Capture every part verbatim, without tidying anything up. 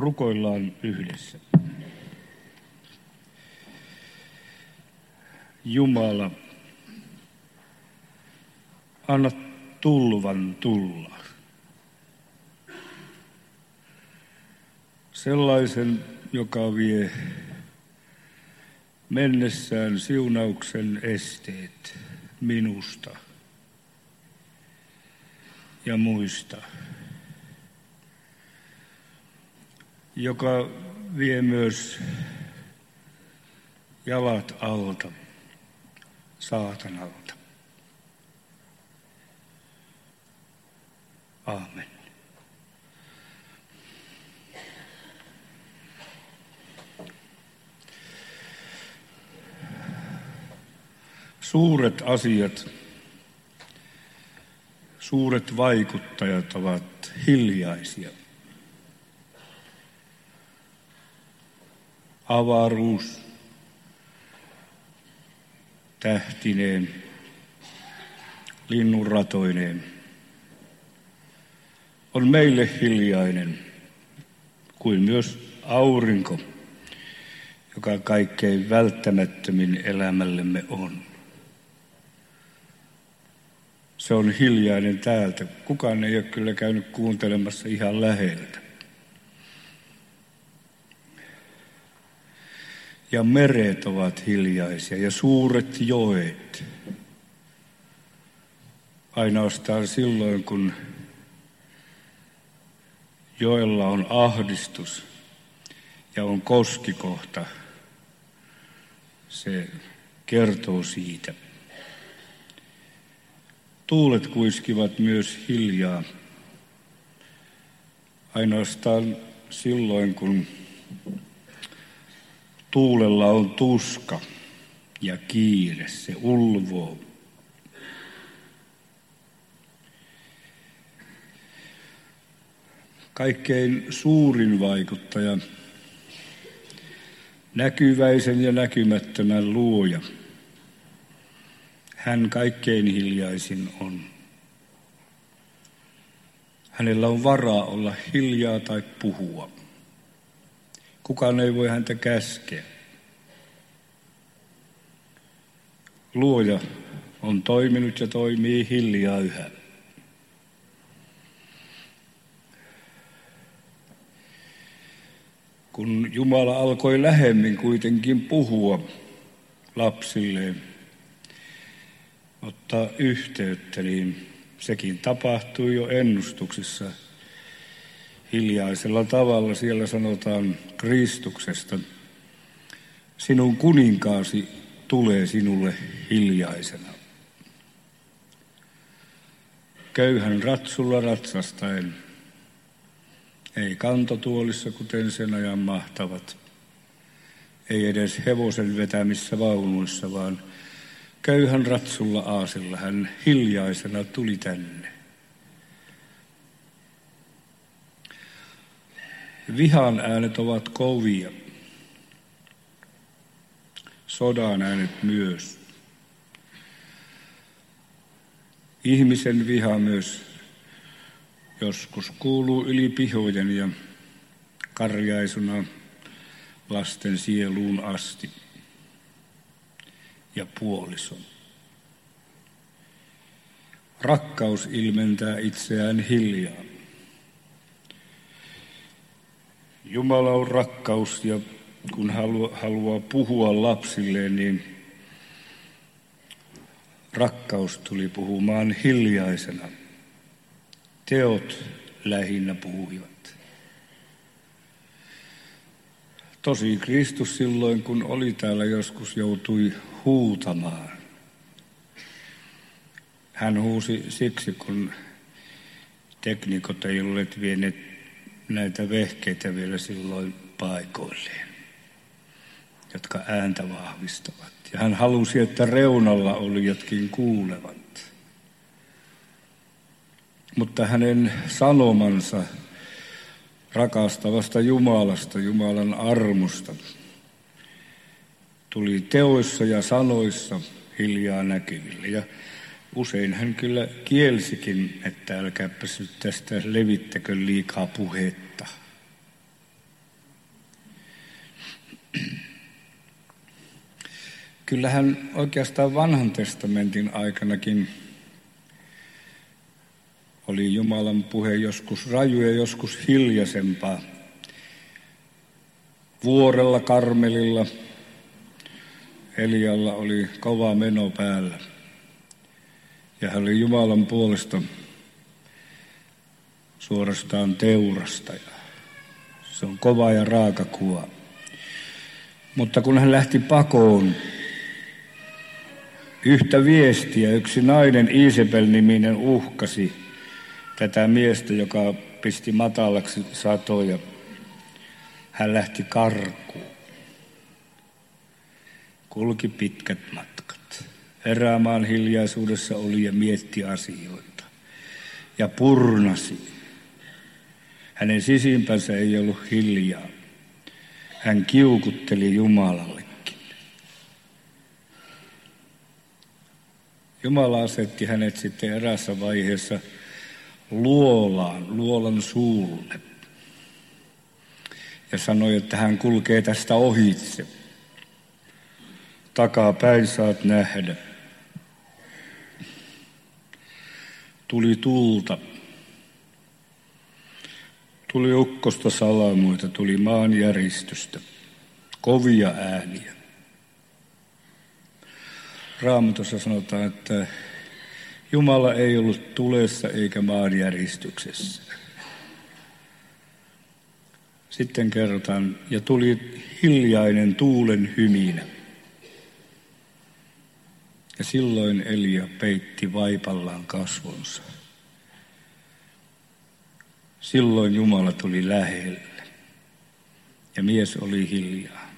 Rukoillaan yhdessä. Jumala, anna tulvan tulla. Sellaisen, joka vie mennessään siunauksen esteet minusta ja muista, joka vie myös jalat alta saatanalta. Aamen. Suuret asiat, suuret vaikuttajat ovat hiljaisia. Avaruus tähtineen, linnunratoineen on meille hiljainen, kuin myös aurinko, joka kaikkein välttämättömin elämällemme on. Se on hiljainen täältä. Kukaan ei ole kyllä käynyt kuuntelemassa ihan läheltä. Ja meret ovat hiljaisia ja suuret joet. Ainoastaan silloin, kun joella on ahdistus ja on koskikohta, se kertoo siitä. Tuulet kuiskivat myös hiljaa. Ainoastaan silloin, kun tuulella on tuska ja kiire, se ulvoo. Kaikkein suurin vaikuttaja, näkyväisen ja näkymättömän luoja, hän kaikkein hiljaisin on. Hänellä on varaa olla hiljaa tai puhua. Kukaan ei voi häntä käskeä. Luoja on toiminut ja toimii hiljaa yhä. Kun Jumala alkoi lähemmin kuitenkin puhua lapsilleen, ottaa yhteyttä, niin sekin tapahtui jo ennustuksissa hiljaisella tavalla. Siellä sanotaan Kristuksesta, sinun kuninkaasi tulee sinulle hiljaisena. Köyhän ratsulla ratsastaen, ei kantotuolissa kuten sen ajan mahtavat, ei edes hevosen vetämissä vaunuissa, vaan köyhän ratsulla aasilla hän hiljaisena tuli tänne. Vihan äänet ovat kovia, sodan äänet myös. Ihmisen viha myös joskus kuuluu yli pihojen ja karjaisuna lasten sieluun asti ja puolison. Rakkaus ilmentää itseään hiljaa. Jumala on rakkaus ja kun haluaa puhua lapsilleen, niin rakkaus tuli puhumaan hiljaisena. Teot lähinnä puhuivat. Tosi Kristus silloin, kun oli täällä joskus, joutui huutamaan. Hän huusi siksi, kun teknikot ei olleet vieneet näitä vehkeitä vielä silloin paikoilleen, jotka ääntä vahvistavat. Ja hän halusi, että reunalla olijatkin kuulevat. Mutta hänen sanomansa rakastavasta Jumalasta, Jumalan armosta, tuli teoissa ja sanoissa hiljaa näkyville. Ja usein hän kyllä kielsikin, että älkääpäs nyt tästä levittäkö liikaa puhetta. kyllähän oikeastaan vanhan testamentin aikanakin oli Jumalan puhe joskus raju ja joskus hiljaisempaa. Vuorella Karmelilla Elialla oli kova meno päällä. Ja hän oli Jumalan puolesta suorastaan teurastaja. Se on kova ja raaka kuva. Mutta kun hän lähti pakoon, yhtä viestiä yksi nainen Iisabel-niminen uhkasi tätä miestä, joka pisti matalaksi satoja. Hän lähti karkuun. Kulki pitkät matkat. Erämaan hiljaisuudessa oli ja mietti asioita. Ja purnasi. Hänen sisimpänsä ei ollut hiljaa. Hän kiukutteli Jumalallekin. Jumala asetti hänet sitten erässä vaiheessa luolaan, luolan suulle. Ja sanoi, että hän kulkee tästä ohitse. Takapäin saat nähdä. Tuli tulta. Tuli ukkosta salamuita, tuli maanjäristystä, kovia ääniä. Raamatussa sanotaan, että Jumala ei ollut tulessa eikä maanjäristyksessä. Sitten kerrotaan, ja tuli hiljainen tuulen hyminä. Ja silloin Elia peitti vaipallaan kasvonsa. Silloin Jumala tuli lähelle ja mies oli hiljaa.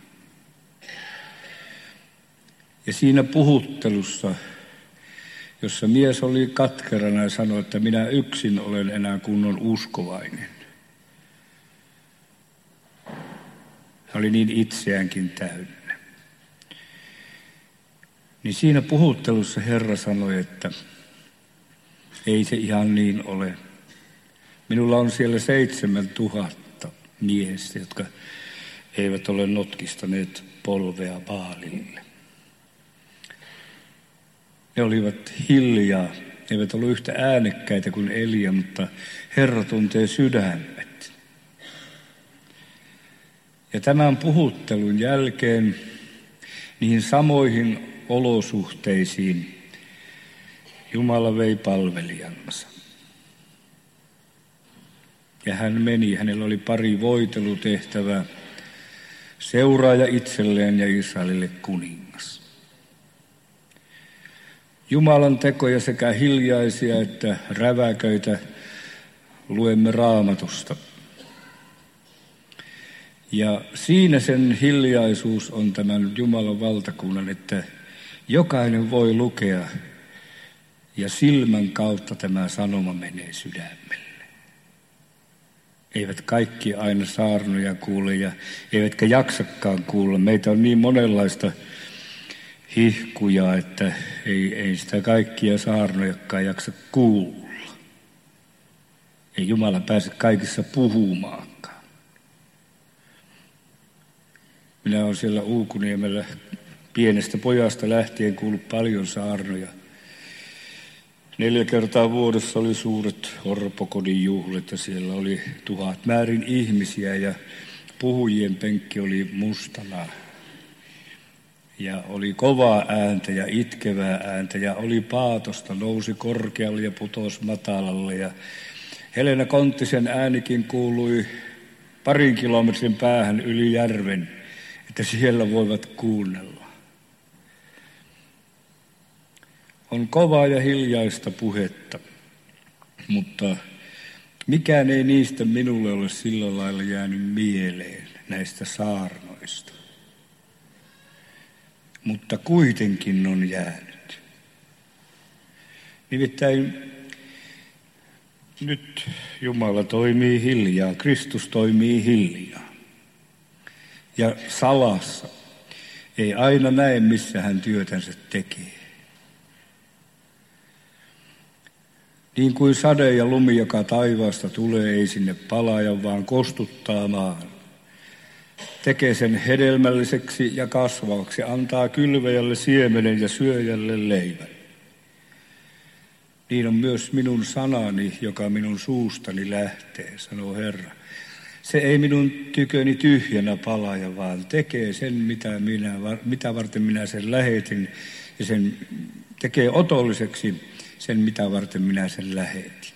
Ja siinä puhuttelussa, jossa mies oli katkerana ja sanoi, että minä yksin olen enää kunnon uskovainen. Hän oli niin itseäänkin täynnä. Niin siinä puhuttelussa Herra sanoi, että ei se ihan niin ole. Minulla on siellä seitsemän tuhatta miestä, jotka eivät ole notkistaneet polvea Baalille. Ne olivat hiljaa, ne eivät ollut yhtä äänekkäitä kuin Elia, mutta Herra tuntee sydämet. Ja tämän puhuttelun jälkeen niihin samoihin olosuhteisiin Jumala vei palvelijansa. Ja hän meni, hänellä oli pari voitelutehtävää, seuraaja itselleen ja Israelille kuningas. Jumalan tekoja sekä hiljaisia että räväköitä luemme Raamatusta. Ja siinä sen hiljaisuus on tämän Jumalan valtakunnan, että jokainen voi lukea ja silmän kautta tämä sanoma menee sydämelle. Eivät kaikki aina saarnoja kuule ja eivätkä jaksakaan kuulla. Meitä on niin monenlaista hihkuja, että ei, ei sitä kaikkia saarnojakaan jaksa kuulla. Ei Jumala pääse kaikissa puhumaankaan. Minä olen siellä Uukuniemellä pienestä pojasta lähtien kuullut paljon saarnoja. Neljä kertaa vuodessa oli suuret orpokodin juhlat ja siellä oli tuhat määrin ihmisiä ja puhujien penkki oli mustana. Ja oli kovaa ääntä ja itkevää ääntä ja oli paatosta, nousi korkealle ja putosi matalalle. Ja Helena Konttisen äänikin kuului parin kilometrin päähän yli järven, että siellä voivat kuunnella. On kovaa ja hiljaista puhetta, mutta mikään ei niistä minulle ole sillä lailla jäänyt mieleen näistä saarnoista. Mutta kuitenkin on jäänyt. Nimittäin nyt Jumala toimii hiljaa, Kristus toimii hiljaa. Ja salassa ei aina näe, missä hän työtänsä tekee. Niin kuin sade ja lumi, joka taivaasta tulee, ei sinne palaa, vaan kostuttaa maan. tekee sen hedelmälliseksi ja kasvavaksi, antaa kylväjälle siemenen ja syöjälle leivän. Niin on myös minun sanani, joka minun suustani lähtee, sanoo Herra. Se ei minun tyköni tyhjänä palaja, vaan tekee sen, mitä, minä, mitä varten minä sen lähetin, ja sen tekee otolliseksi sen, mitä varten minä sen lähetin.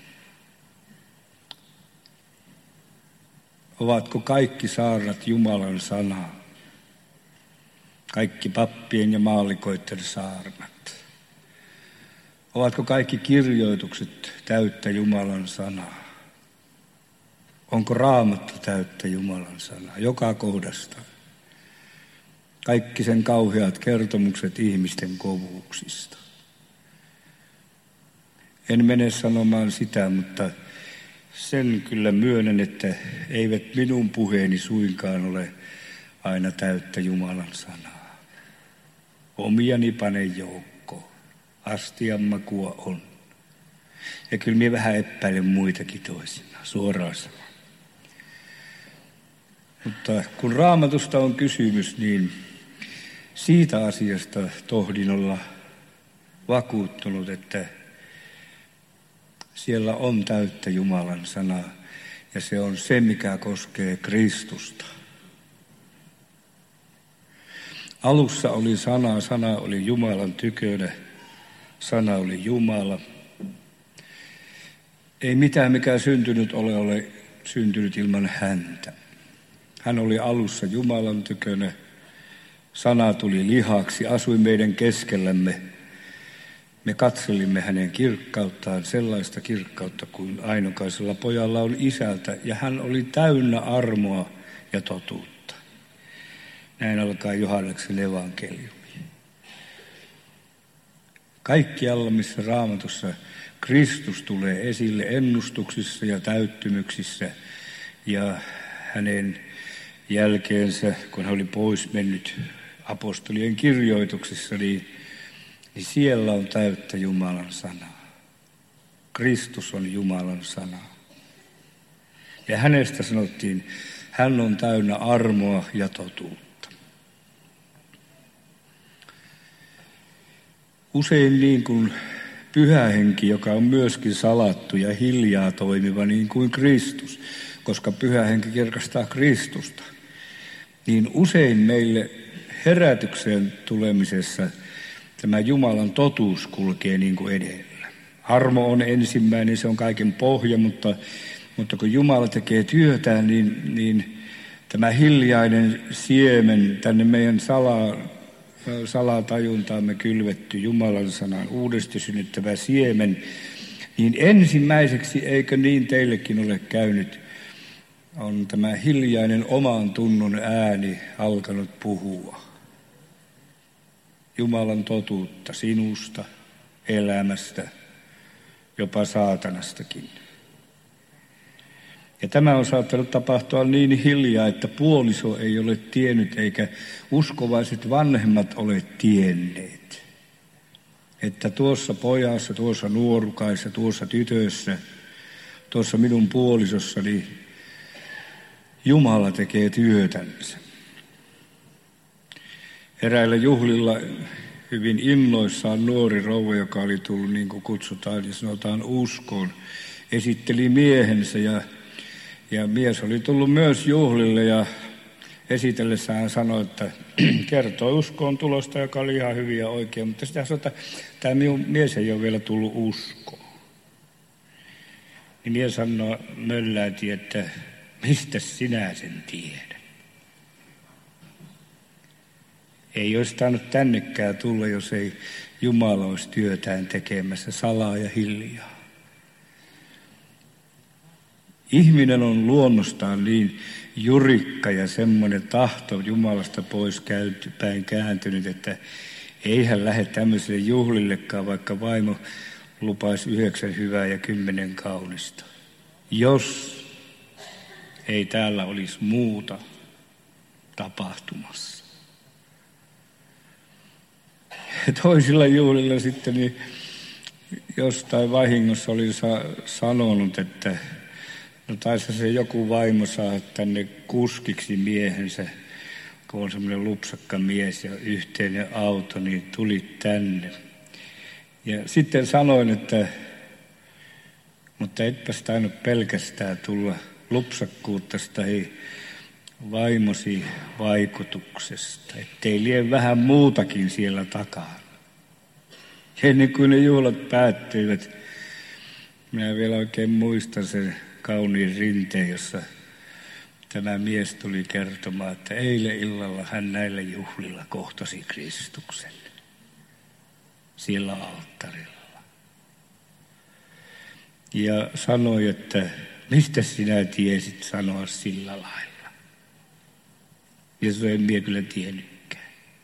Ovatko kaikki saarnat Jumalan sanaa? Kaikki pappien ja maallikoiden saarnat? Ovatko kaikki kirjoitukset täyttä Jumalan sanaa? Onko Raamattu täyttä Jumalan sanaa? Joka kohdasta. Kaikki sen kauheat kertomukset ihmisten kovuuksista. En mene sanomaan sitä, mutta sen kyllä myönnän, että eivät minun puheeni suinkaan ole aina täyttä Jumalan sanaa. Omiani pane joukkoon. Astian makua on. Ja kyllä minä vähän epäilen muitakin toisinaan, suoraan sanoen. Mutta kun Raamatusta on kysymys, niin siitä asiasta tohdin olla vakuuttunut, että siellä on täyttä Jumalan sanaa, ja se on se, mikä koskee Kristusta. Alussa oli sana, sana oli Jumalan tykönä, sana oli Jumala. Ei mitään, mikä syntynyt ole, ole syntynyt ilman häntä. Hän oli alussa Jumalan tykönä, sana tuli lihaksi, asui meidän keskellämme. Me katselimme hänen kirkkauttaan, sellaista kirkkautta kuin ainokaisella pojalla on isältä, ja hän oli täynnä armoa ja totuutta. Näin alkaa Johanneksen evankeliumi. Kaikkialla, missä Raamatussa Kristus tulee esille ennustuksissa ja täyttymyksissä, ja hänen jälkeensä, kun hän oli pois mennyt apostolien kirjoituksissa, niin niin siellä on täyttä Jumalan sanaa. Kristus on Jumalan sana. Ja hänestä sanottiin, hän on täynnä armoa ja totuutta. Usein niin kuin Pyhä Henki, joka on myöskin salattu ja hiljaa toimiva niin kuin Kristus, koska Pyhä Henki kirkastaa Kristusta, niin usein meille herätykseen tulemisessa tämä Jumalan totuus kulkee niin kuin edellä. Armo on ensimmäinen, se on kaiken pohja, mutta, mutta kun Jumala tekee työtään, niin, niin tämä hiljainen siemen tänne meidän salaa, salatajuntaamme kylvetty Jumalan sanan uudesti synnyttävä siemen, niin ensimmäiseksi, eikö niin teillekin ole käynyt, on tämä hiljainen oman tunnon ääni alkanut puhua. Jumalan totuutta sinusta, elämästä, jopa saatanastakin. Ja tämä on saattanut tapahtua niin hiljaa, että puoliso ei ole tiennyt eikä uskovaiset vanhemmat ole tienneet. Että tuossa pojassa, tuossa nuorukaissa, tuossa tytössä, tuossa minun puolisossani Jumala tekee työtänsä. Eräillä juhlilla hyvin innoissaan nuori rouva, joka oli tullut niin kuin kutsutaan ja sanotaan uskoon, esitteli miehensä ja, ja mies oli tullut myös juhlille ja esitellessään sanoi, että kertoi uskoon tulosta, joka oli ihan hyvin ja oikein, mutta sitä sanoi, että tämä minun mies ei ole vielä tullut uskoon. Niin mies sanoi mölläti, että mistä sinä sen tiedät? Ei olisi tainnut tännekään tulla, jos ei Jumala olisi työtään tekemässä salaa ja hiljaa. Ihminen on luonnostaan niin jurikka ja semmoinen tahto Jumalasta pois päin kääntynyt, että ei hän lähde tämmöiselle juhlillekaan, vaikka vaimo lupaisi yhdeksän hyvää ja kymmenen kaunista. Jos ei täällä olisi muuta tapahtumassa. Toisilla juhlilla sitten niin jostain vahingossa oli sa- sanonut, että no taisi se joku vaimo saa tänne kuskiksi miehensä, kun on semmoinen lupsakka mies ja yhteinen auto, niin tuli tänne. Ja sitten sanoin, että mutta etpäs tainnut pelkästään tulla lupsakkuuttasi tai vaimosi vaikutuksesta, ettei lie vähän muutakin siellä takana. Ja ennen kuin ne juhlat päättyivät, minä vielä oikein muistan sen kauniin rinteen, jossa tämä mies tuli kertomaan, että eilen illalla hän näillä juhlilla kohtasi Kristuksen siellä alttarilla. Ja sanoi, että mistä sinä tiesit sanoa sillä lailla? Ja se en minä kyllä tiennytkään.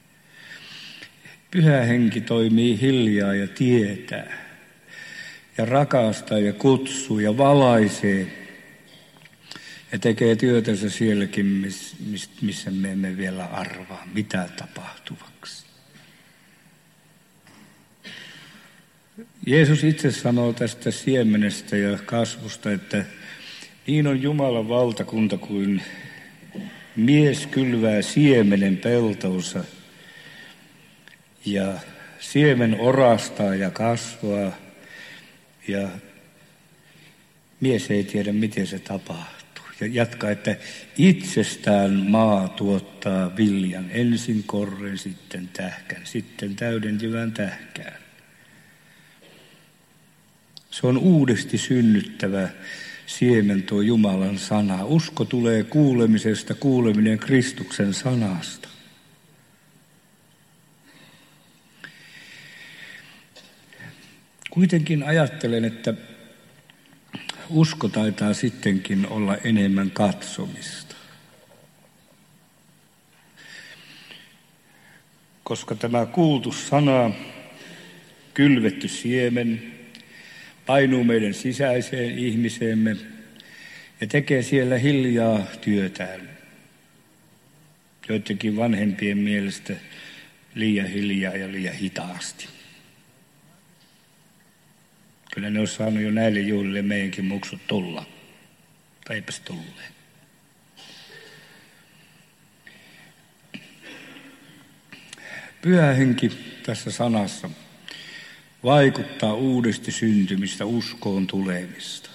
Pyhä henki toimii hiljaa ja tietää ja rakastaa ja kutsuu ja valaisee ja tekee työtänsä sielläkin, missä me emme vielä arvaa, mitä tapahtuvaksi. Jeesus itse sanoo tästä siemenestä ja kasvusta, että niin on Jumalan valtakunta kuin mies kylvää siemenen peltonsa ja siemen orastaa ja kasvaa ja mies ei tiedä, miten se tapahtuu. Ja jatkaa, että itsestään maa tuottaa viljan, ensin korren, sitten tähkän, sitten täyden jyvän tähkään. Se on uudesti synnyttävä siemen tuo Jumalan sana. Usko tulee kuulemisesta, kuuleminen Kristuksen sanasta. Kuitenkin ajattelen, että usko taitaa sittenkin olla enemmän katsomista. Koska tämä kuultu sana, kylvetty siemen, painuu meidän sisäiseen ihmiseemme ja tekee siellä hiljaa työtään. Joidenkin vanhempien mielestä liian hiljaa ja liian hitaasti. Kyllä ne olisi saanut jo näille juhlille meidänkin muksut tulla. Tai eipäs tulleen. Pyhä henki tässä sanassa vaikuttaa uudesti syntymistä, uskoon tulemista.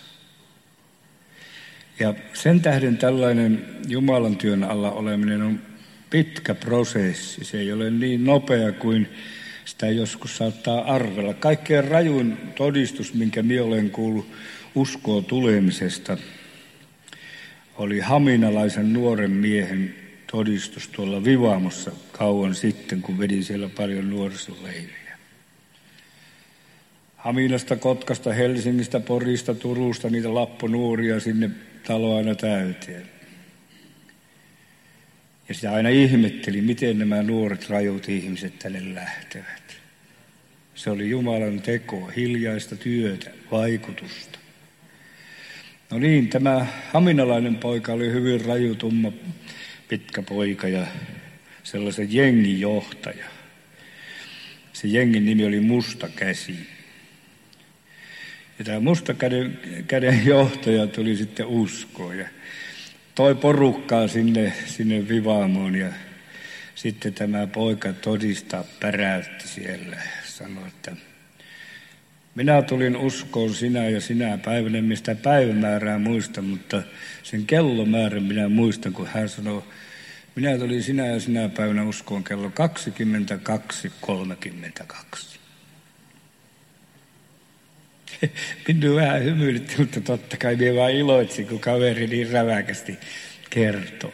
Ja sen tähden tällainen Jumalan työn alla oleminen on pitkä prosessi. Se ei ole niin nopea kuin sitä joskus saattaa arvella. Kaikkein rajuin todistus, minkä minä olen kuullut uskoon tulemisesta, oli haminalaisen nuoren miehen todistus tuolla Vivaamossa kauan sitten, kun vedin siellä paljon nuorisoleiriä. Haminasta, Kotkasta, Helsingistä, Porista, Turusta, niitä lapponuoria sinne taloa aina täyteen. Ja sitä aina ihmetteli, miten nämä nuoret rajut ihmiset tänne lähtevät. Se oli Jumalan tekoa, hiljaista työtä, vaikutusta. No niin, tämä haminalainen poika oli hyvin raju, tumma, pitkä poika ja sellaisen jengin johtaja. Se jengin nimi oli Musta Käsi. Ja tämä Musta käden, käden johtaja tuli sitten uskoon ja toi porukkaa sinne, sinne Vivaamoon ja sitten tämä poika todistaa päräytti siellä ja sanoi, että minä tulin uskoon sinä ja sinä päivänä, mistä päivämäärää muista, mutta sen kellomäärän minä muistan, kun hän sanoi, minä tulin sinä ja sinä päivänä uskoon kello kaksikymmentäkaksi kolmekymmentäkaksi. Minun vähän hymyilytti, mutta totta kai minä vaan iloitsin, kun kaveri niin räväkästi kertoi.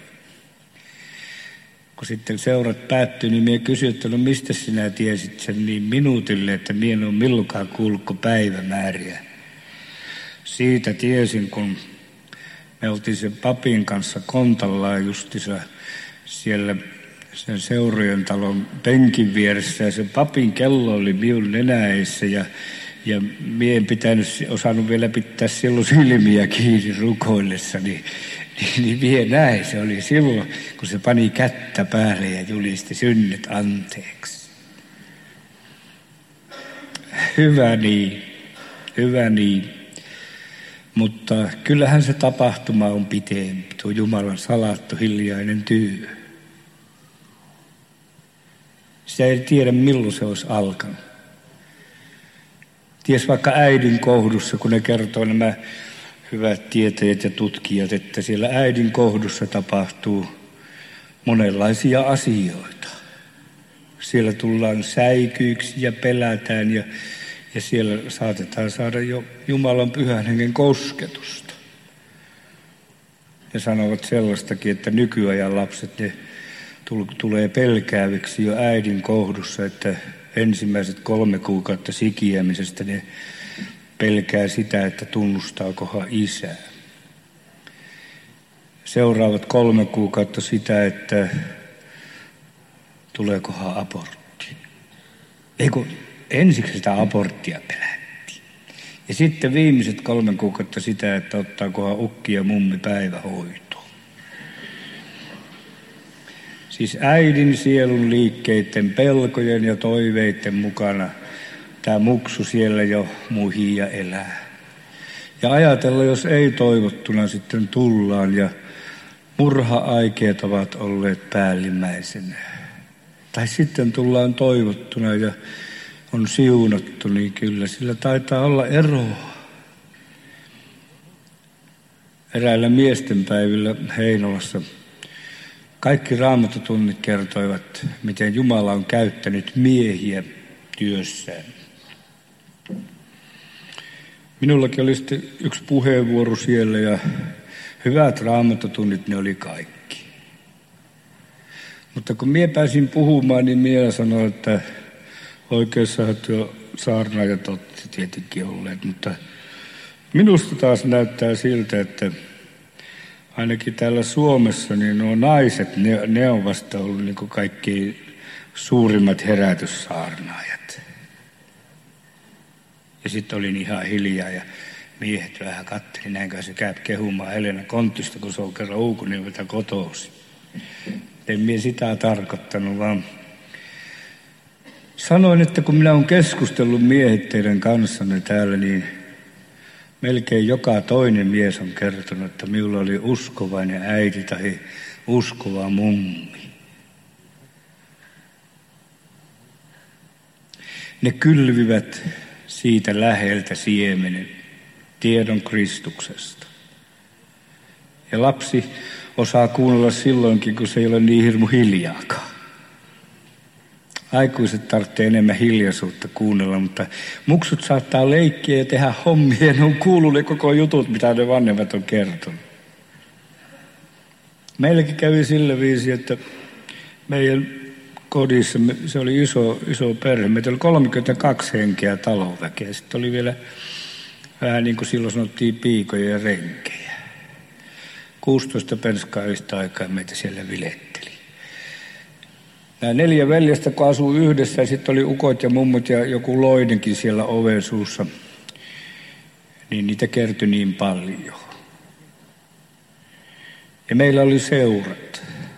Kun sitten seurat päättyi, niin minä kysyin, että no mistä sinä tiesit sen niin minuutille, että minä en ole milloinkaan kuullutko päivämääriä. Siitä tiesin, kun me oltiin sen papin kanssa kontallaan justissa siellä sen seurojen talon penkin vieressä ja sen papin kello oli minun nenäissä ja Ja minä en pitänyt, osannut vielä pitää silloin silmiä kiinni rukoillessa, niin, niin, niin minä näin. Se oli silloin, kun se pani kättä päälle ja julisti synnyt anteeksi. Hyvä niin, hyvä niin. Mutta kyllähän se tapahtuma on pitempi, tuo Jumalan salattu hiljainen työ. Sitä ei tiedä, milloin se olisi alkanut. Ties vaikka äidin kohdussa, kun ne kertoo nämä hyvät tietäjät ja tutkijat, että siellä äidin kohdussa tapahtuu monenlaisia asioita. Siellä tullaan säikyiksi ja pelätään ja, ja siellä saatetaan saada jo Jumalan pyhän hengen kosketusta. Ne sanovat sellaistakin, että nykyajan lapset ne tulee pelkääviksi jo äidin kohdussa, että ensimmäiset kolme kuukautta sikiämisestä ne pelkää sitä, että tunnustaakohan isää. Seuraavat kolme kuukautta sitä, että tuleekohan abortti. Eikö ensiksi sitä aborttia pelättiin. Ja sitten viimeiset kolme kuukautta sitä, että ottaakohan ukki ja mummi päivähoitoon. Siis äidin sielun liikkeiden, pelkojen ja toiveiden mukana tämä muksu siellä jo muhii ja elää. Ja ajatella, jos ei toivottuna sitten tullaan ja murha-aikeet ovat olleet päällimmäisenä. Tai sitten tullaan toivottuna ja on siunattu, niin kyllä sillä taitaa olla eroa. Eräillä miestenpäivillä Heinolassa kaikki raamattutunnit kertoivat, miten Jumala on käyttänyt miehiä työssään. Minullakin oli sitten yksi puheenvuoro siellä ja hyvät raamattutunnit ne oli kaikki. Mutta kun minä pääsin puhumaan, niin minä sanoin, että oikeassahan tuo saarnaajat otti tietenkin olleet. Mutta minusta taas näyttää siltä, että ainakin täällä Suomessa niin nuo naiset, ne, ne on vasta ollut niin kuin kaikki suurimmat herätyssaarnaajat. Ja sitten olin ihan hiljaa ja miehet vähän katteli, näinkö se käy kehumaan Helena Konttista, kun se on kerran Uukunimeltä kotoisin. En minä sitä tarkoittanut, vaan sanoin, että kun minä olen keskustellut miehet teidän kanssanne täällä, niin melkein joka toinen mies on kertonut, että minulla oli uskovainen äiti tai uskova mummi. Ne kylvivät siitä läheltä siemenen, tiedon Kristuksesta. Ja lapsi osaa kuunnella silloinkin, kun se ei ole niin hirmu hiljaakaan. Aikuiset tarvitsee enemmän hiljaisuutta kuunnella, mutta muksut saattaa leikkiä ja tehdä hommia. Ne on kuullut ne koko jutut, mitä ne vanhemmat on kertonut. Meilläkin kävi sillä viisi, että meidän kodissa, se oli iso, iso perhe. Meitä oli kolmekymmentäkaksi henkeä talonväkeä. Sitten oli vielä vähän niin kuin silloin sanottiin piikoja ja renkejä. kuusitoista penskaa yhtä aikaa meitä siellä viletteli. Nämä neljä veljestä, kun asuu yhdessä, ja sitten oli ukot ja mummut ja joku loidenkin siellä oven suussa, niin niitä kertyi niin paljon. Ja meillä oli seurat.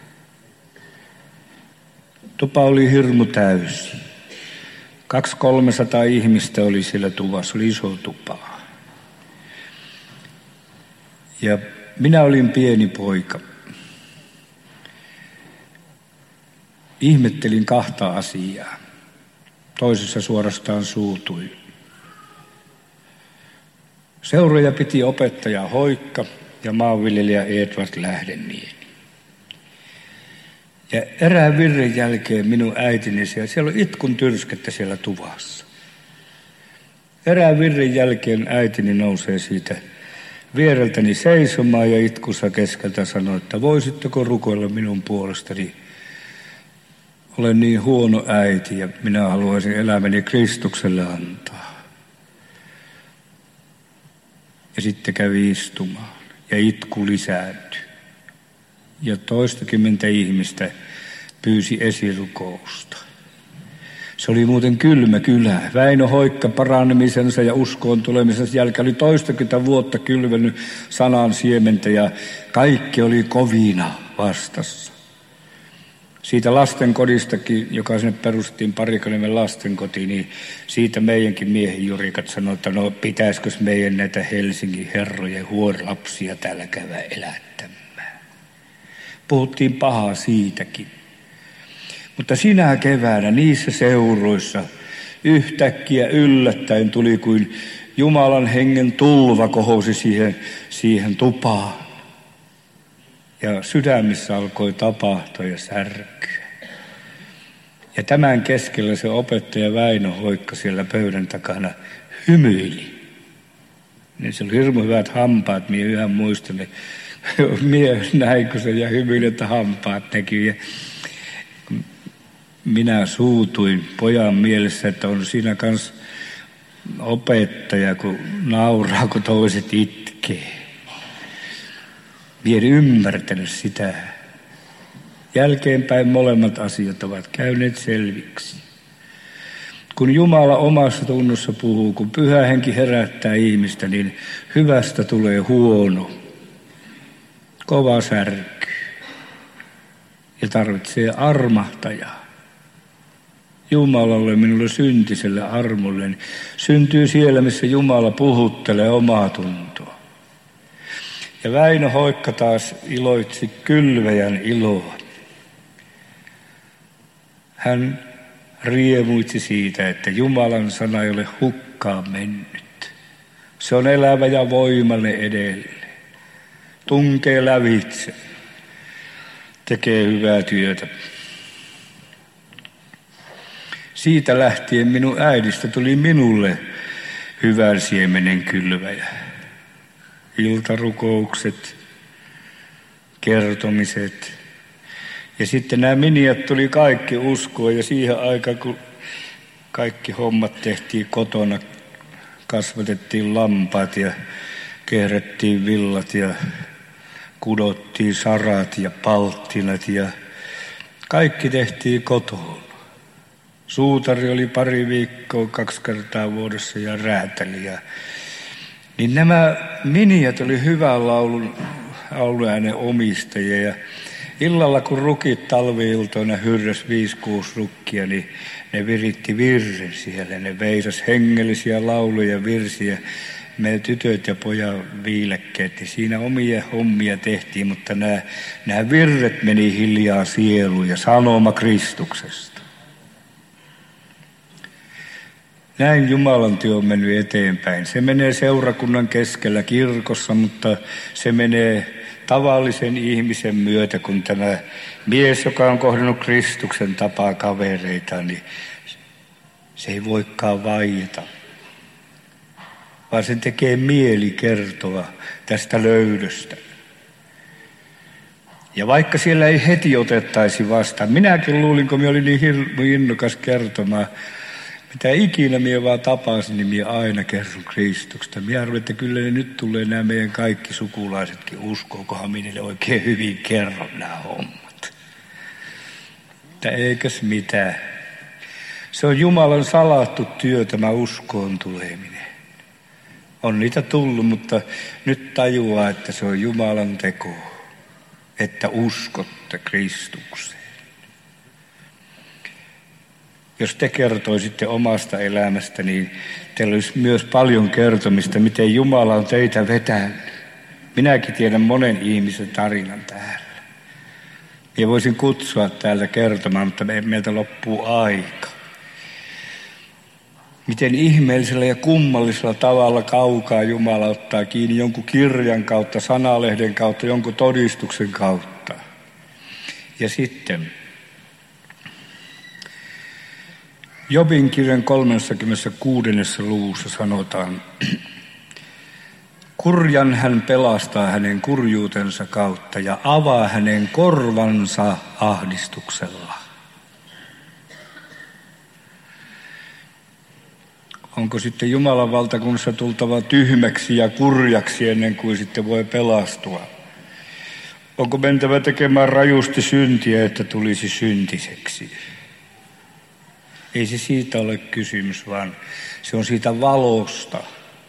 Tupa oli hirmu täysi. Kaksi kolmesataa ihmistä oli siellä tuvassa, oli iso tupa. Ja minä olin pieni poika. Ihmettelin kahta asiaa. Toisessa suorastaan suutuin. Seuroja piti opettaja Hoikka ja maanviljelijä Edvard Lähdeniemi. Ja erään virren jälkeen minun äitini siellä, siellä on itkun tyrskettä siellä tuvassa. Erään virren jälkeen äitini nousee siitä viereltäni seisomaan ja itkussa keskeltä sanoi, että voisitteko rukoilla minun puolestani. Olen niin huono äiti ja minä haluaisin elämäni Kristukselle antaa. Ja sitten kävi istumaan ja itku lisääntyi. Ja toistakymmentä ihmistä pyysi esirukousta. Se oli muuten kylmä kylä. Väinö Hoikka paranemisensa ja uskoon tulemisensa jälkeen oli toistakymmentä vuotta kylvennyt sanan siementä ja kaikki oli kovina vastassa. Siitä lastenkodistakin, joka sinne perustettiin Parikaniemen lastenkoti, niin siitä meidänkin miehen jurikat sanoi, että no pitäisikö meidän näitä Helsingin herrojen huorlapsia täällä käydä elättämään. Puhuttiin pahaa siitäkin. Mutta sinä keväänä niissä seuroissa yhtäkkiä yllättäen tuli kuin Jumalan hengen tulva kohosi siihen, siihen tupaan. Ja sydämissä alkoi tapahtua ja särkyä. Ja tämän keskellä se opettaja Väinö Hoikka siellä pöydän takana hymyili. Niin se oli hirmu hyvät hampaat, minä yhä muistelen. Mie näin, kun se ja hymyili, että hampaat näkyy. Ja minä suutuin pojan mielessä, että on siinä kanssa opettaja, kun nauraa, kun toiset itkee. Mie en ymmärtänyt sitä. Jälkeenpäin molemmat asiat ovat käyneet selviksi. Kun Jumala omassa tunnossa puhuu, kun Pyhä Henki herättää ihmistä, niin hyvästä tulee huono, kova särky ja tarvitsee armahtajaa. Jumalalle, minulle syntiselle armolle, syntyy siellä, missä Jumala puhuttelee omaa tuntoa. Ja Väinö Hoikka taas iloitsi kylväjän iloa. Hän riemuitsi siitä, että Jumalan sana ei ole hukkaan mennyt. Se on elävä ja voimalle edelle. Tunkee lävitse. Tekee hyvää työtä. Siitä lähtien minun äidistä tuli minulle hyvän siemenen kylväjä. Iltarukoukset, kertomiset. Ja sitten nämä miniat tuli kaikki uskoa ja siihen aikaan, kun kaikki hommat tehtiin kotona, kasvatettiin lampaat ja kehrättiin villat ja kudottiin sarat ja palttinat ja kaikki tehtiin kotona. Suutari oli pari viikkoa, kaksi kertaa vuodessa ja räätäli. Ja niin nämä miniat oli hyvän laulun, lauluäänen omistajia ja illalla kun rukit talvi-iltoina hyrräs viisi kuusi rukkia, niin ne viritti virren siellä. Ne veisas hengellisiä lauluja, virsiä. Me tytöt ja pojan viilekkeet, niin siinä omia hommia tehtiin, mutta nämä, nämä virret meni hiljaa sieluun ja sanoma Kristuksesta. Näin Jumalan työ on mennyt eteenpäin. Se menee seurakunnan keskellä kirkossa, mutta se menee tavallisen ihmisen myötä, kun tämä mies, joka on kohdannut Kristuksen tapaa kavereita, niin se ei voikaan vaieta, vaan sen tekee mieli kertoa tästä löydöstä. Ja vaikka siellä ei heti otettaisi vastaan, minäkin luulin, kun minä olin niin hirmu innokas kertomaan, mitä ikinä minä vaan tapasin, niin minä aina kerron Kristuksesta. Minä arvoin, että kyllä ne nyt tulee nämä meidän kaikki sukulaisetkin uskoakohan minille oikein hyvin kerron nämä hommat. Että eikäs mitään. Se on Jumalan salattu työ, tämä uskoon tuleminen. On niitä tullut, mutta nyt tajuaa, että se on Jumalan teko, että uskotte Kristukseen. Jos te kertoisitte omasta elämästä, niin teillä olisi myös paljon kertomista, miten Jumala on teitä vetänyt. Minäkin tiedän monen ihmisen tarinan täällä. Ja voisin kutsua täällä kertomaan, mutta meiltä loppuu aika. Miten ihmeellisellä ja kummallisella tavalla kaukaa Jumala ottaa kiinni jonkun kirjan kautta, sanalehden kautta, jonkun todistuksen kautta. Ja sitten Jobin kirjan kolmaskymmeneskuudes luvussa sanotaan, kurjan hän pelastaa hänen kurjuutensa kautta ja avaa hänen korvansa ahdistuksella. Onko sitten Jumalan valtakunnassa tultava tyhmäksi ja kurjaksi ennen kuin sitten voi pelastua? Onko mentävä tekemään rajusti syntiä, että tulisi syntiseksi? Ei se siitä ole kysymys, vaan se on siitä valosta.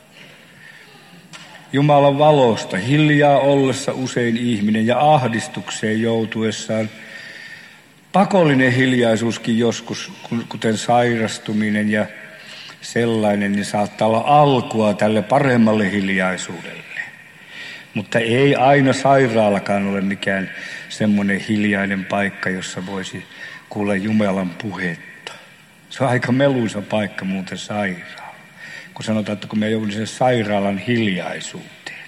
Jumalan valosta, hiljaa ollessa usein ihminen ja ahdistukseen joutuessaan. Pakollinen hiljaisuuskin joskus, kuten sairastuminen ja sellainen, niin saattaa olla alkua tälle paremmalle hiljaisuudelle. Mutta ei aina sairaalakaan ole mikään semmoinen hiljainen paikka, jossa voisi kuulla Jumalan puhetta. Se on aika meluisa paikka muuten sairaala. Kun sanotaan, että kun me joudun sen sairaalan hiljaisuuteen.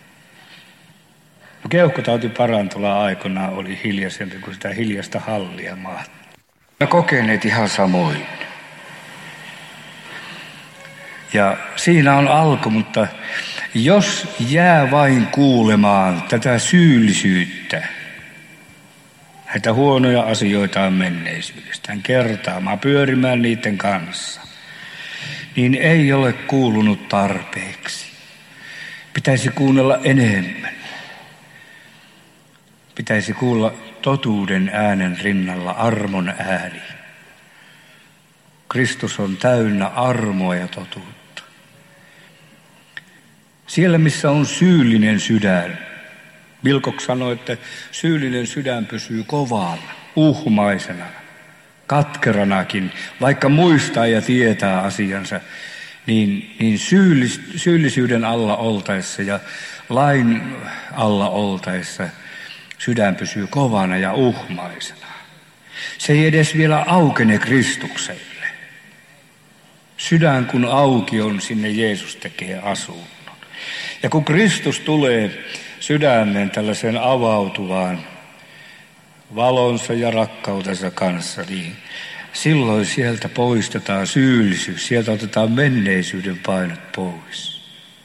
No, keuhkotauti parantola aikanaan oli hiljaisempi kuin sitä hiljasta hallia maata. Me kokeneet ihan samoin. Ja siinä on alku, mutta jos jää vain kuulemaan tätä syyllisyyttä, näitä huonoja asioita menneisyydestään kertaamaan, pyörimään niiden kanssa, niin ei ole kuulunut tarpeeksi. Pitäisi kuunnella enemmän. Pitäisi kuulla totuuden äänen rinnalla armon ääni. Kristus on täynnä armoa ja totuutta. Siellä, missä on syyllinen sydän. Wilcox sanoi, että syyllinen sydän pysyy kovana, uhmaisena, katkeranakin, vaikka muistaa ja tietää asiansa, niin, niin syyllis, syyllisyyden alla oltaessa ja lain alla oltaessa sydän pysyy kovana ja uhmaisena. Se ei edes vielä aukene Kristukselle. Sydän kun auki on, sinne Jeesus tekee asunnon. Ja kun Kristus tulee sydämeen tällaisen avautuvaan valonsa ja rakkautensa kanssa, niin silloin sieltä poistetaan syyllisyys, sieltä otetaan menneisyyden painot pois.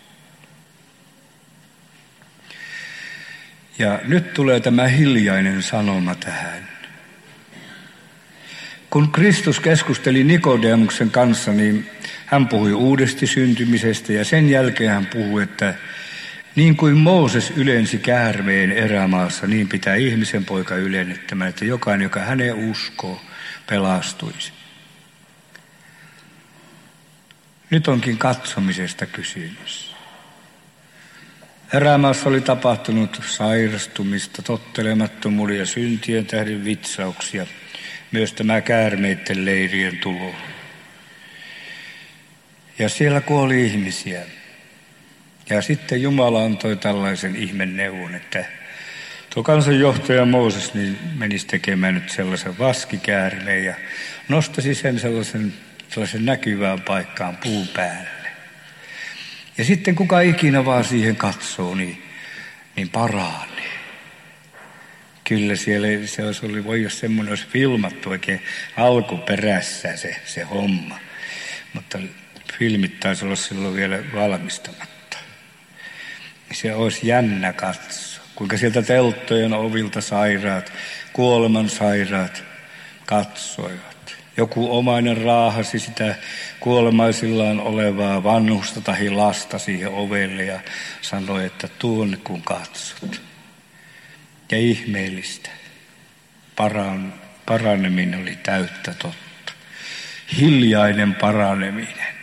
Ja nyt tulee tämä hiljainen sanoma tähän. Kun Kristus keskusteli Nikodemuksen kanssa, niin hän puhui uudesti syntymisestä ja sen jälkeen hän puhui, että niin kuin Mooses ylensi käärmeen erämaassa, niin pitää ihmisen poika ylennettämään, että jokainen, joka häneen uskoo, pelastuisi. Nyt onkin katsomisesta kysymys. Erämaassa oli tapahtunut sairastumista, tottelemattomuuden ja syntien tähden vitsauksia. Myös tämä käärmeiden leirien tulo. Ja siellä kuoli ihmisiä. Ja sitten Jumala antoi tällaisen ihmeneuvon, että tuo kansanjohtaja Mooses niin menisi tekemään nyt sellaisen vaskikäärmeen ja nostaisi sen sellaisen, sellaisen näkyvään paikkaan puun päälle. Ja sitten kuka ikinä vaan siihen katsoo, niin, niin paranee. Kyllä siellä se olisi ollut, voi jos semmoinen olisi filmattu oikein alkuperässä se, se homma. Mutta filmit taisi olla silloin vielä valmistamatta. Se olisi jännä katsoa, kuinka sieltä telttojen ovilta sairaat, kuoleman sairaat katsoivat. Joku omainen raahasi sitä kuolemaisillaan olevaa vanhusta tai lasta siihen ovelle ja sanoi, että tuonne kun katsot. Ja ihmeellistä. Paran, paraneminen oli täyttä totta. Hiljainen paraneminen.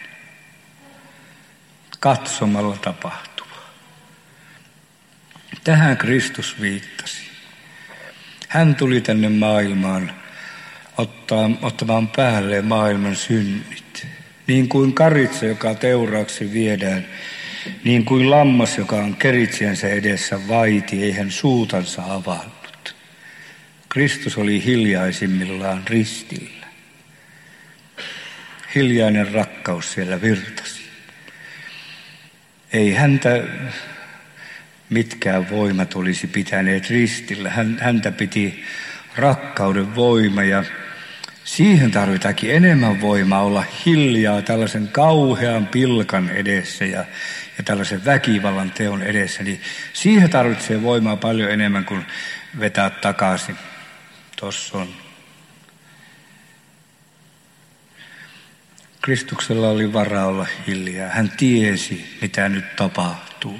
Katsomalla tapahtuva. Tähän Kristus viittasi. Hän tuli tänne maailmaan ottaa, ottamaan päälleen maailman synnit. Niin kuin karitsa, joka teuraaksi viedään, niin kuin lammas, joka on keritsijänsä edessä vaiti, ei hän suutansa avannut. Kristus oli hiljaisimmillaan ristillä. Hiljainen rakkaus siellä virtasi. Ei häntä mitkään voimat olisi pitäneet ristillä. Häntä piti rakkauden voima ja siihen tarvitaankin enemmän voimaa olla hiljaa tällaisen kauhean pilkan edessä ja, ja tällaisen väkivallan teon edessä. Niin siihen tarvitsee voimaa paljon enemmän kuin vetää takaisin. Tuossa on. Kristuksella oli varaa olla hiljaa. Hän tiesi, mitä nyt tapahtuu.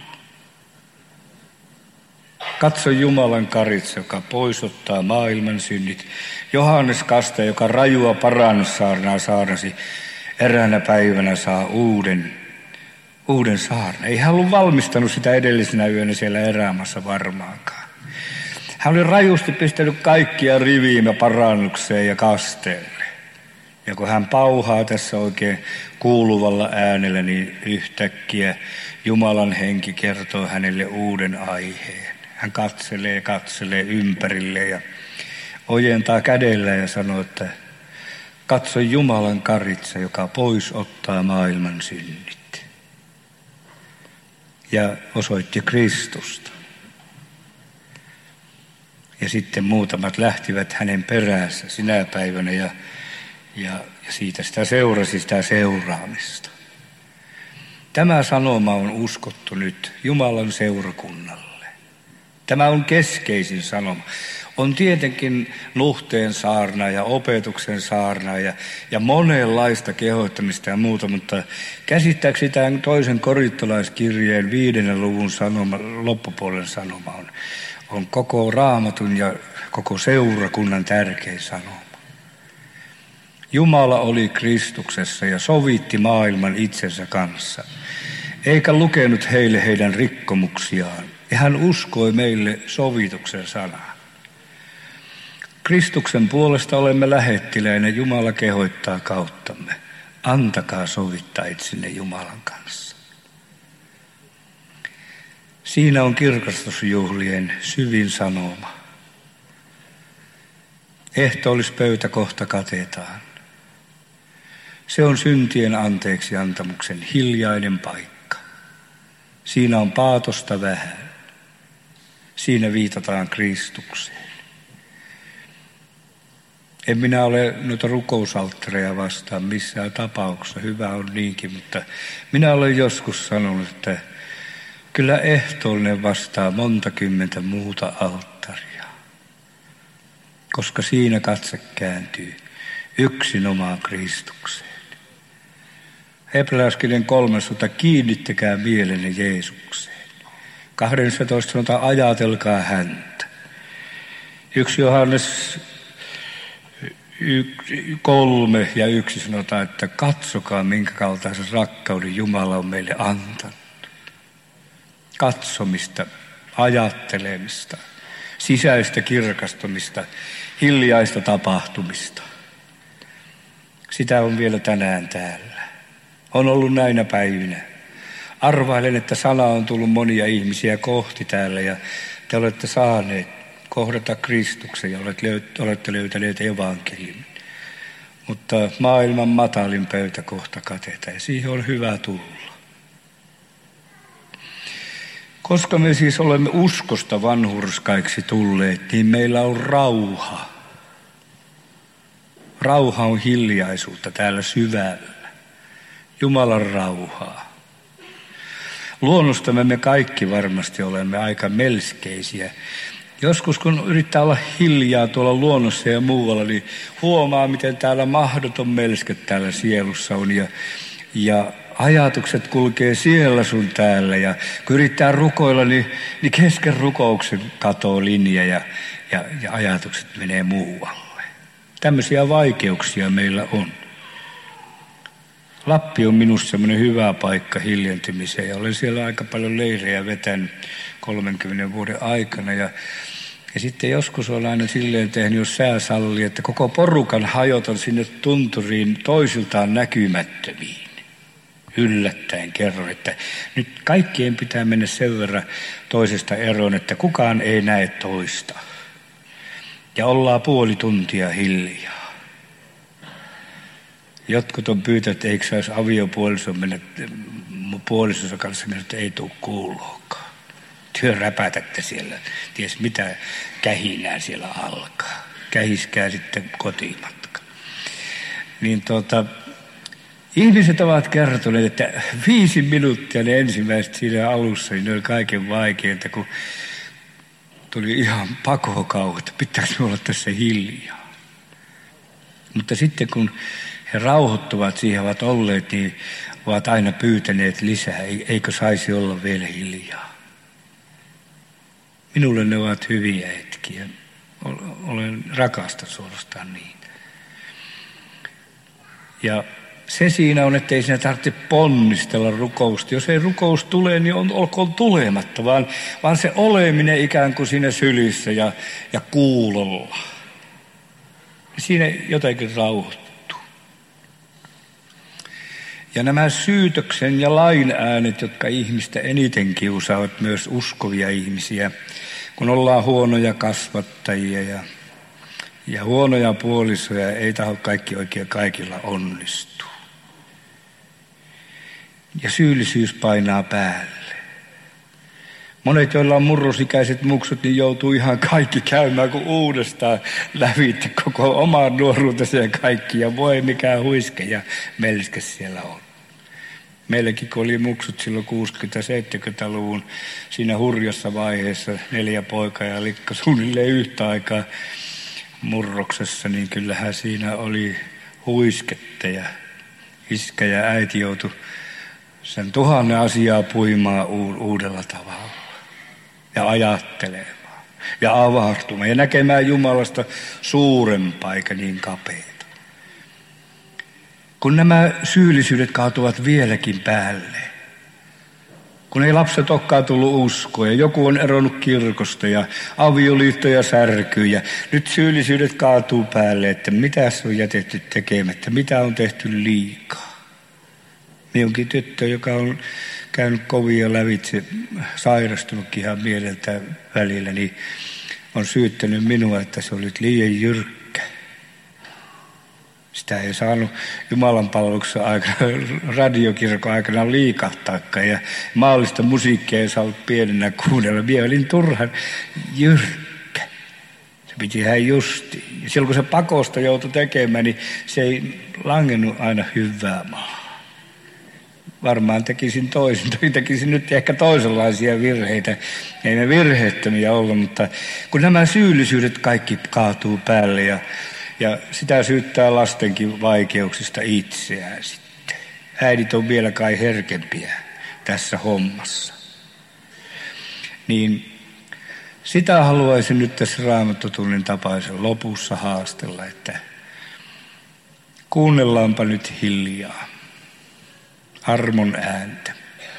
Katso Jumalan karitsa, joka poisottaa maailman synnit. Johannes Kastaja, joka rajua parannussaarnaa saarnasi, eräänä päivänä saa uuden, uuden saarnan. Ei hän ollut valmistanut sitä edellisenä yönä siellä erämaassa varmaankaan. Hän oli rajusti pistänyt kaikkia riviin ja parannukseen ja kasteelle. Ja kun hän pauhaa tässä oikein kuuluvalla äänellä, niin yhtäkkiä Jumalan henki kertoo hänelle uuden aiheen. Hän katselee, katselee ympärilleen ja ojentaa kädellä ja sanoo, että katso Jumalan karitsa, joka pois ottaa maailman synnit. Ja osoitti Kristusta. Ja sitten muutamat lähtivät hänen perässä sinä päivänä ja, ja, ja siitä sitä seurasi sitä seuraamista. Tämä sanoma on uskottu nyt Jumalan seurakunnalle. Tämä on keskeisin sanoma. On tietenkin nuhteen saarna ja opetuksen saarna ja, ja monenlaista kehoittamista ja muuta, mutta käsittääkseni tämän toisen korintolaiskirjeen viidennen luvun sanoma, loppupuolen sanoma on, on koko Raamatun ja koko seurakunnan tärkein sanoma. Jumala oli Kristuksessa ja sovitti maailman itsensä kanssa, eikä lukenut heille heidän rikkomuksiaan, ja hän uskoi meille sovituksen sanaa. Kristuksen puolesta olemme lähettiläinä, Jumala kehottaa kauttamme. Antakaa sovittaa itsenne Jumalan kanssa. Siinä on kirkastusjuhlien syvin sanoma. Ehtoollispöytä kohta katetaan. Se on syntien anteeksi antamuksen hiljainen paikka. Siinä on paatosta vähän. Siinä viitataan Kristukseen. En minä ole noita rukousalttareja vastaan missään tapauksessa, hyvä on niinkin, mutta minä olen joskus sanonut, että kyllä ehtoollinen vastaa monta kymmentä muuta alttaria, koska siinä katse kääntyy yksinomaan Kristukseen. Hebrealaiskirjan kolmastoista kiinnittäkää mielenne Jeesukseen. kahdennessatoista sanotaan ajatelkaa häntä. Yksi Johannes Yksi, kolme ja yksi sanotaan, että katsokaa minkä kaltaisen rakkauden Jumala on meille antanut. Katsomista, ajattelemista, sisäistä kirkastumista, hiljaista tapahtumista. Sitä on vielä tänään täällä. On ollut näinä päivinä. Arvailen, että sana on tullut monia ihmisiä kohti täällä ja te olette saaneet kohdata Kristuksen ja olette löytäneet evankeliumin. Mutta maailman matalin pöytä kohta katetaan ja siihen on hyvä tulla. Koska me siis olemme uskosta vanhurskaiksi tulleet, niin meillä on rauha. Rauha on hiljaisuutta täällä syvällä. Jumalan rauhaa. Luonnostamme me kaikki varmasti olemme aika melskeisiä. Joskus kun yrittää olla hiljaa tuolla luonnossa ja muualla, niin huomaa, miten täällä mahdoton melske täällä sielussa on. Ja, ja ajatukset kulkee siellä sun täällä. Ja kun yrittää rukoilla, niin, niin kesken rukouksen katoo linja ja, ja, ja ajatukset menee muualle. Tämmöisiä vaikeuksia meillä on. Lappi on minusta semmoinen hyvä paikka hiljentymiseen ja olen siellä aika paljon leirejä vetänyt kolmenkymmenen vuoden aikana. Ja, ja sitten joskus olen aina silleen tehnyt, jos sää sallii, että koko porukan hajotan sinne tunturiin toisiltaan näkymättömiin. Yllättäen kerron, että nyt kaikkien pitää mennä sen verran toisesta eroon, että kukaan ei näe toista. Ja ollaan puoli tuntia hiljaa. Jotkut on pyytänyt, että eikö saisi aviopuolison mennä puolisonsa kanssa, niin että ei tule kuuloakaan. Työ räpätätte siellä, ties mitä kähinää siellä alkaa. Kähiskää sitten kotimatka. Niin tuota, ihmiset ovat kertoneet, että viisi minuuttia ne ensimmäiset siinä alussa, niin ne oli kaiken vaikeinta, kun tuli ihan pakokauhu, että pitääkö me olla tässä hiljaa. Mutta sitten kun he rauhoittuvat siihen, ovat olleet, niin ovat aina pyytäneet lisää, eikö saisi olla vielä hiljaa. Minulle ne ovat hyviä hetkiä. Olen rakasta suorastaan niitä. Ja se siinä on, että ei siinä tarvitse ponnistella rukousta. Jos ei rukous tule, niin on, olkoon tulematta, vaan, vaan se oleminen ikään kuin siinä sylissä ja, ja kuulolla. Siinä jotenkin rauhoittuu. Ja nämä syytöksen ja lain äänet, jotka ihmistä eniten kiusaavat myös uskovia ihmisiä, kun ollaan huonoja kasvattajia ja, ja huonoja puolisoja, ei taho kaikki oikein kaikilla onnistuu. Ja syyllisyys painaa päälle. Monet, joilla on murrosikäiset muksut, niin joutuu ihan kaikki käymään kuin uudestaan lävitse koko oman nuoruutensa ja kaikki. Ja voi mikä huiske ja melske siellä on. Meilläkin kun oli muksut silloin kuusikymmentä-seitsemänkymmentäluvun siinä hurjassa vaiheessa, neljä poikaa ja likka suunnilleen yhtä aikaa murroksessa, niin kyllähän siinä oli huisketta ja iskä ja äiti joutui sen tuhannen asiaa puimaan uudella tavalla ja ajattelemaan ja avahtumaan ja näkemään Jumalasta suurempaa eikä niin kapeita. Kun nämä syyllisyydet kaatuvat vieläkin päälle, kun ei lapset olekaan tullut uskoa ja joku on eronnut kirkosta ja avioliittoja särkyy ja nyt syyllisyydet kaatuu päälle, että mitä se on jätetty tekemättä, mitä on tehty liikaa. Minunkin tyttö, joka on käynyt kovia lävitse, sairastunutkin ihan mieleltä välillä, niin on syyttänyt minua, että se oli liian jyrkkä. Sitä ei saanut Jumalan palveluksen aikana, radiokirkon aikana liikahtaakaan ja maallista musiikkia ei saanut pienenä kuunnella. Minä olin turhan jyrkkä. Se piti hän justi. Ja silloin kun se pakosta joutui tekemään, niin se ei langennut aina hyvää maahan. Varmaan tekisin toisin, tekisin nyt ehkä toisenlaisia virheitä. Ei me virheettömiä olla, mutta kun nämä syyllisyydet kaikki kaatuu päälle ja, ja sitä syyttää lastenkin vaikeuksista itseään sitten. Äidit on vielä kai herkempiä tässä hommassa. Niin sitä haluaisin nyt tässä Raamattotunnin tapaisen lopussa haastella, että kuunnellaanpa nyt hiljaa armon ääntä.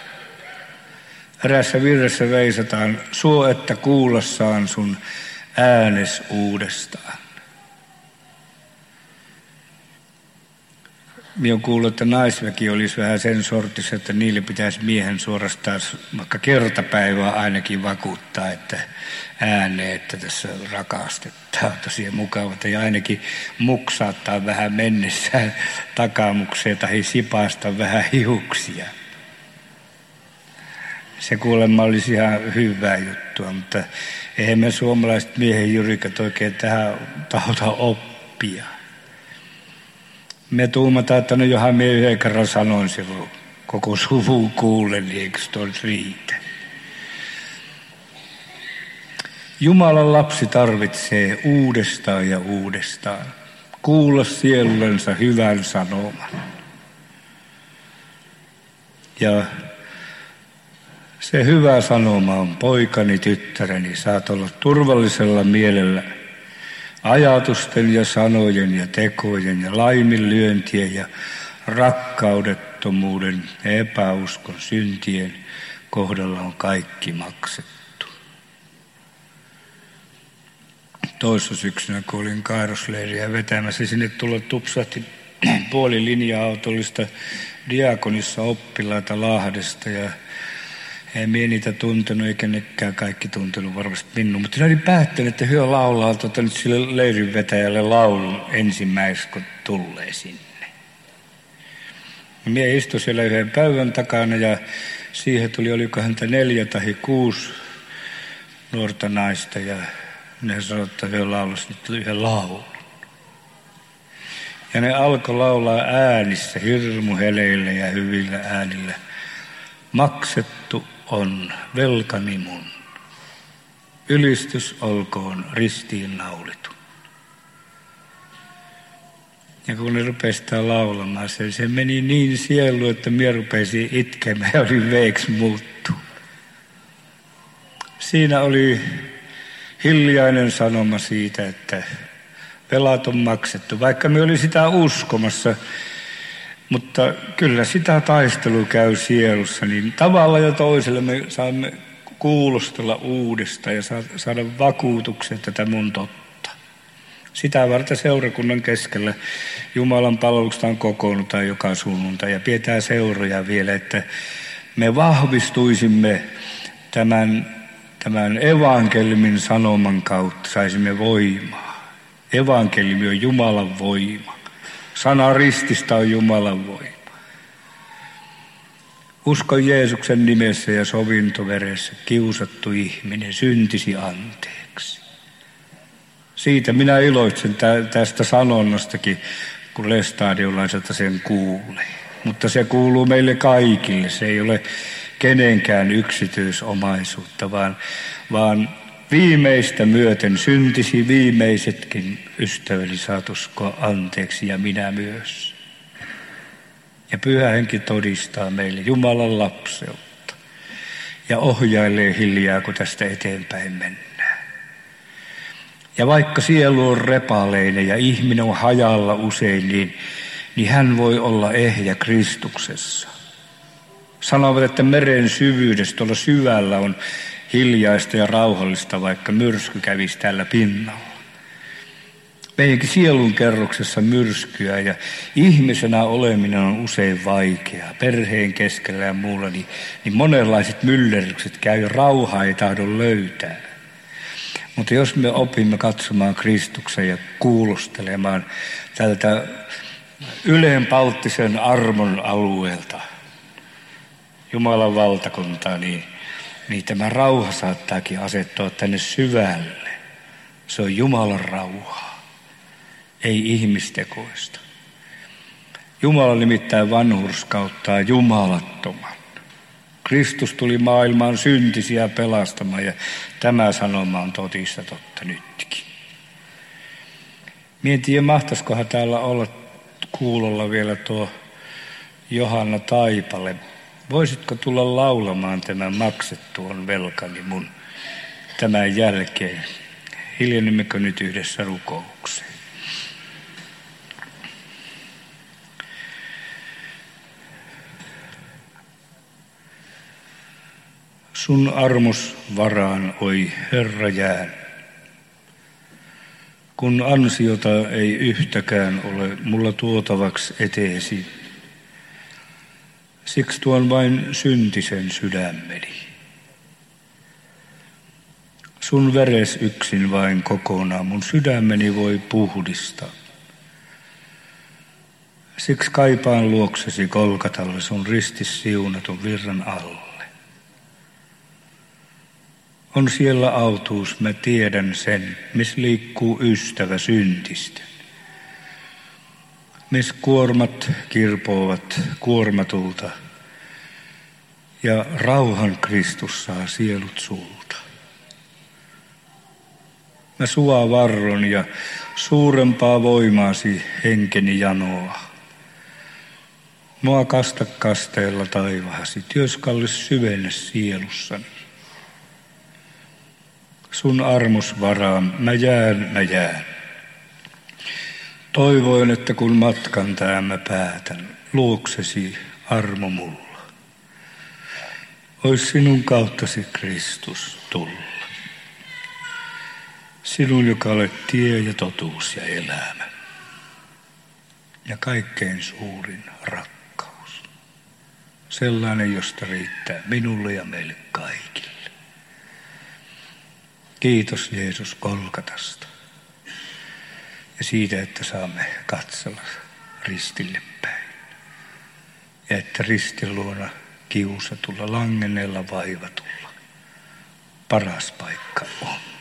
Erässä virressä veisataan, suo että kuullassaan sun äänes uudestaan. Minä olen kuullut, että naisväki olisi vähän sen sortissa, että niille pitäisi miehen suorastaan vaikka kertapäivää ainakin vakuuttaa, että ääneen, että tässä rakastetaan tosiaan mukavaa ja ainakin muksaattaa vähän mennessään takamukseen tai sipaista vähän hiuksia. Se kuulemma olisi ihan hyvää juttua, mutta eihän me suomalaiset miehen jyrikät oikein tähän taholta oppia. Me tuumataan, että no johan minä yhden kerran sanoin silloin koko suvun kuulen, niin eikö se riitä? Jumalan lapsi tarvitsee uudestaan ja uudestaan kuulla sielullensa hyvän sanoman. Ja se hyvä sanoma on, poikani, tyttäreni, saat olla turvallisella mielellä ajatusten ja sanojen ja tekojen ja laiminlyöntien ja rakkaudettomuuden ja epäuskon syntien kohdalla on kaikki maksettu. Toissa syksynä, kun olin Kairosleiriä vetämässä, sinne tulla tupsahti puoli linja-autollista diakonissa oppilaita Lahdesta ja en minä niitä tuntenut, eikä nekään kaikki tuntenut varmasti minun. Mutta ne oli päättänyt, että hyö laulaa tuota nyt sille leirinvetäjälle laulun ensimmäiseksi, kun tulee sinne. Minä istuin siellä yhden päivän takana ja siihen tuli, oliko häntä neljä tai kuusi nuorta naista. Ja ne sanoivat, että hyö laulasi nyt yhden laulun. Ja ne alkoi laulaa äänissä, hirmuheleillä ja hyvillä äänillä. Maksettu on velkani mun. Ylistys olkoon ristiin naulittu. Ja kun ne rupesi sitä laulamaan, se, se meni niin sielu, että minä rupesin itkemään ja oli veeksi muuttu. Siinä oli hiljainen sanoma siitä, että velat on maksettu, vaikka me oli sitä uskomassa. Mutta kyllä sitä taistelu käy sielussa, niin tavalla ja toisella me saamme kuulostella uudestaan ja saada vakuutuksen, että tämä on totta. Sitä varten seurakunnan keskellä Jumalan palveluksesta kokoonnutaan joka sunnuntai ja pidetään seuroja vielä, että me vahvistuisimme tämän, tämän evankeliumin sanoman kautta, saisimme voimaa. Evankeliumi on Jumalan voima. Sana rististä on Jumalan voima. Usko Jeesuksen nimessä ja sovintoveressä kiusattu ihminen syntisi anteeksi. Siitä minä iloitsen tästä sanonnastakin, kun lestadiolaiselta sen kuulee. Mutta se kuuluu meille kaikille. Se ei ole kenenkään yksityisomaisuutta, vaan, vaan viimeistä myöten syntisi viimeisetkin ystäväni saat uskoa anteeksi ja minä myös. Ja Pyhä Henki todistaa meille Jumalan lapseutta ja ohjailee hiljaa, kun tästä eteenpäin mennään. Ja vaikka sielu on repaleinen ja ihminen on hajalla usein, niin, niin hän voi olla ehjä Kristuksessa. Sanovat, että meren syvyydessä tuolla syvällä on hiljaista ja rauhallista, vaikka myrsky kävisi tällä pinnalla. Meidänkin sielun kerroksessa myrskyä ja ihmisenä oleminen on usein vaikeaa. Perheen keskellä ja muulla, niin, niin monenlaiset myllerrykset käy, rauhaa ei tahdo löytää. Mutta jos me opimme katsomaan Kristuksen ja kuulostelemaan tältä ylenpalttisen armon alueelta Jumalan valtakuntaa, niin, niin tämä rauha saattaakin asettua tänne syvälle. Se on Jumalan rauhaa. Ei ihmistekoista. Jumala nimittäin vanhurskauttaa jumalattoman. Kristus tuli maailmaan syntisiä pelastamaan ja tämä sanoma on totista totta nytkin. Mie en tiedä, mahtaisikohan täällä olla kuulolla vielä tuo Johanna Taipale. Voisitko tulla laulamaan tämän maksettu on velkani mun tämän jälkeen? Hiljennemmekö nyt yhdessä rukoukseen? Sun armos varaan, oi Herra, jään. Kun ansiota ei yhtäkään ole mulla tuotavaksi eteesi, siksi tuon vain syntisen sydämeni. Sun veres yksin vain kokonaan mun sydämeni voi puhdistaa. Siksi kaipaan luoksesi Golgatalle sun ristis siunatun virran alle. On siellä autuus, mä tiedän sen, miss liikkuu ystävä syntisten. Miss kuormat kirpoavat kuormatulta ja rauhan Kristus saa sielut sulta. Mä sua varron ja suurempaa voimaasi henkeni janoa. Mua kasta kasteella taivahasi, työskallis syvenne sielussani. Sun armos varaan, mä jään, mä jään. Toivoin, että kun matkan tää mä päätän, luoksesi armo mulla. Ois sinun kauttasi Kristus tulla. Sinun, joka olet tie ja totuus ja elämä. Ja kaikkein suurin rakkaus. Sellainen, josta riittää minulle ja meille kaikille. Kiitos Jeesus Golgatasta ja siitä, että saamme katsella ristille päin. Ja että ristin luona kiusatulla, langenneella, vaivatulla paras paikka on.